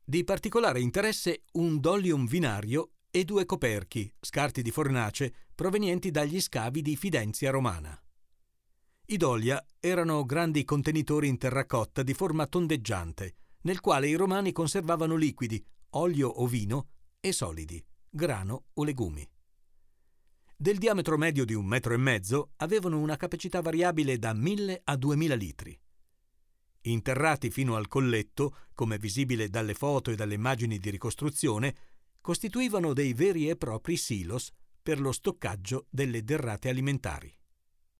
Di particolare interesse un dollium vinario e 2 coperchi, scarti di fornace, provenienti dagli scavi di Fidenzia Romana. I dollia erano grandi contenitori in terracotta di forma tondeggiante, nel quale i romani conservavano liquidi, olio o vino, e solidi, grano o legumi. Del diametro medio di 1,5 metri, avevano una capacità variabile da 1.000 a 2.000 litri. Interrati fino al colletto, come visibile dalle foto e dalle immagini di ricostruzione, costituivano dei veri e propri silos per lo stoccaggio delle derrate alimentari.